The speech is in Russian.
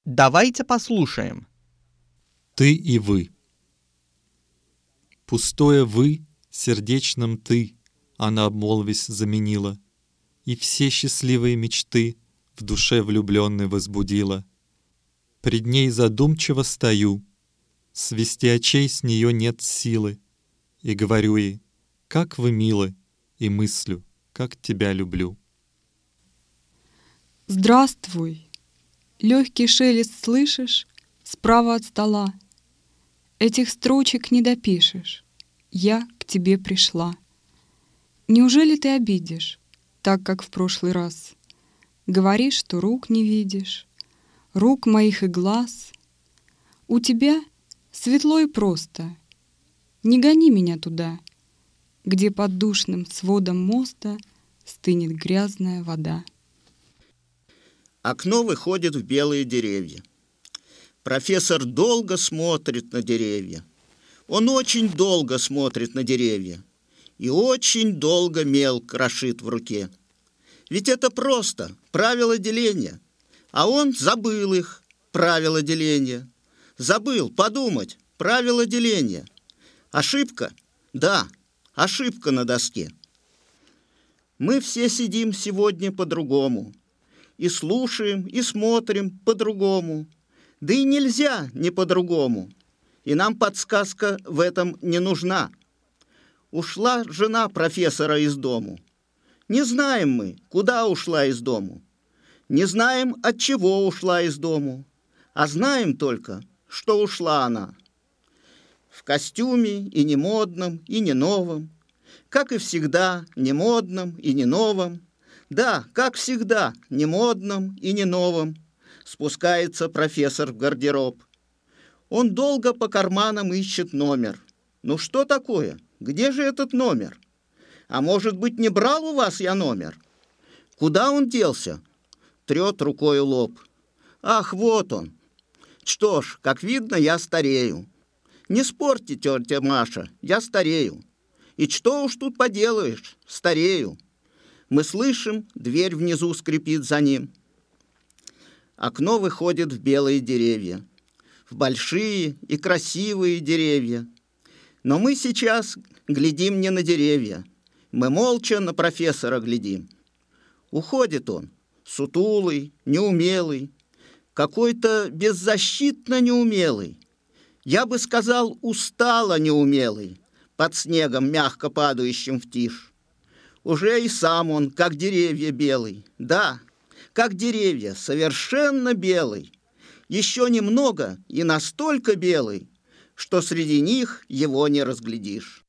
Давайте послушаем. Ты и вы. Пустое «вы» сердечным «ты» она, обмолвясь, заменила, и все счастливые мечты в душе влюбленной возбудила. Пред ней задумчиво стою, свести очей с нее нет силы, и говорю ей: как вы милы, и мыслю, как тебя люблю. Здравствуй! Легкий шелест слышишь справа от стола. Этих строчек не допишешь. Я к тебе пришла. Неужели ты обидишь, так как в прошлый раз? Говоришь, что рук не видишь, рук моих и глаз. У тебя светло и просто. Не гони меня туда, где под душным сводом моста стынет грязная вода. Окно выходит в белые деревья. Профессор долго смотрит на деревья. Он очень долго смотрит на деревья и очень долго мел крошит в руке. Ведь это просто правила деления, а он забыл их, правила деления. Забыл подумать, правила деления. Ошибка? Да, ошибка на доске. Мы все сидим сегодня по-другому. И слушаем, и смотрим по-другому. Да и нельзя не по-другому. И нам подсказка в этом не нужна. Ушла жена профессора из дому. Не знаем мы, куда ушла из дому. Не знаем, от чего ушла из дому. А знаем только, что ушла она. В костюме и не модном, и не новом. Как и всегда, не модном и не новом. Да, как всегда, не модном и не новом, спускается профессор в гардероб. Он долго по карманам ищет номер. Ну что такое? Где же этот номер? А может быть, не брал у вас я номер? Куда он делся? Трет рукой лоб. Ах, вот он. Что ж, как видно, я старею. Не спорьте, тетя Маша, я старею. И что уж тут поделаешь, старею. Мы слышим, дверь внизу скрипит за ним. Окно выходит в белые деревья, в большие и красивые деревья. Но мы сейчас глядим не на деревья, мы молча на профессора глядим. Уходит он, сутулый, неумелый, какой-то беззащитно неумелый. Я бы сказал, устало неумелый, под снегом, мягко падающим в тишь. Уже и сам он, как деревья, белый. Да, как деревья, совершенно белый. Еще немного и настолько белый, что среди них его не разглядишь.